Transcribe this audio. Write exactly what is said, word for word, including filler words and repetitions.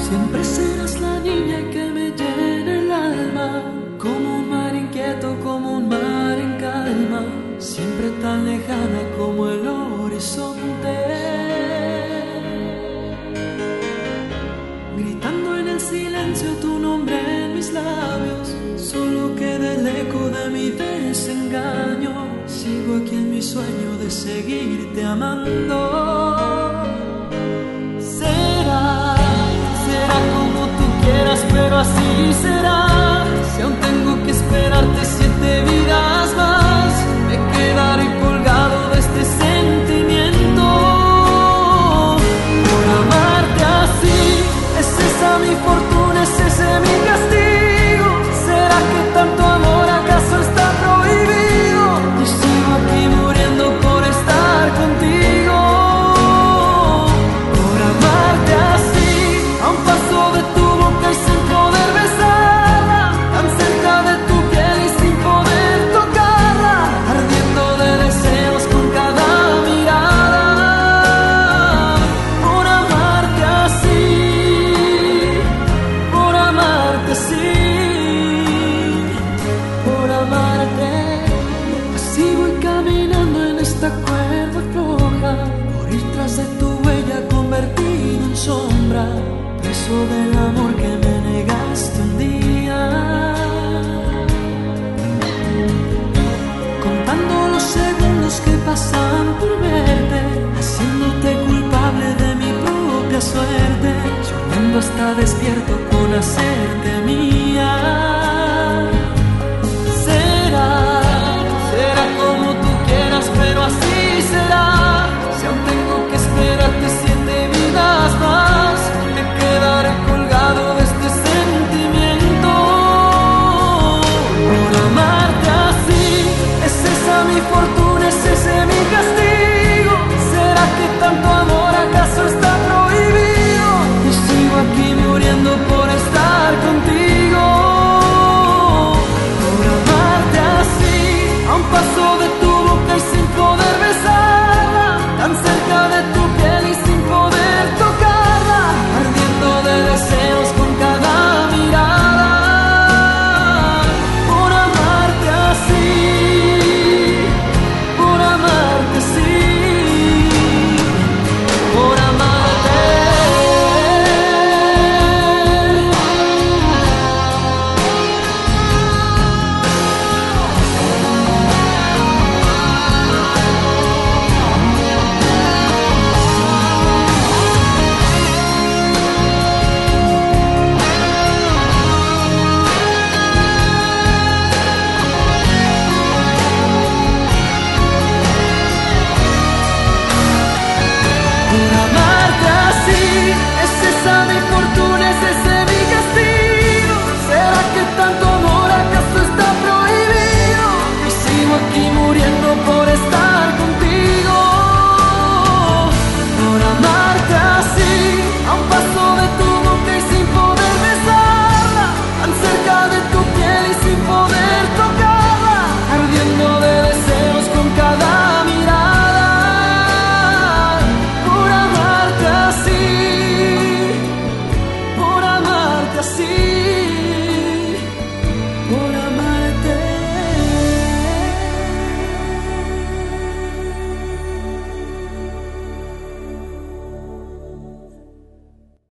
Siempre serás la niña que me llena el alma, como un mar inquieto, como un mar en calma, siempre tan lejana como el horizonte. Gritando en el silencio tu nombre en mis labios, solo queda el eco de mi desengaño. Sigo aquí en mi sueño de seguirte amando. Será, será como tú quieras, pero así será. Si aún tengo que esperarte siete vidas más, me quedaré colgado de este sentimiento. Por amarte así, es esa mi fortuna, es ese mi castigo. ¿Será que tanto amor acaso está prohibido? Y sigo aquí muriendo por estar contigo. Por amarte así, a un paso de tu boca y sin poder besarla, tan cerca de tu piel y sin poder tocarla, ardiendo de deseos con cada mirada. Por amarte así, por amarte así, por amarte. Así voy caminando en esta cuerda floja, por ir tras de tu huella convertido en sombra, preso del amor que me negaste un día. Contando los segundos que pasan por verte, haciéndote culpable de mi propia suerte, soñando hasta despierto con hacerte mía.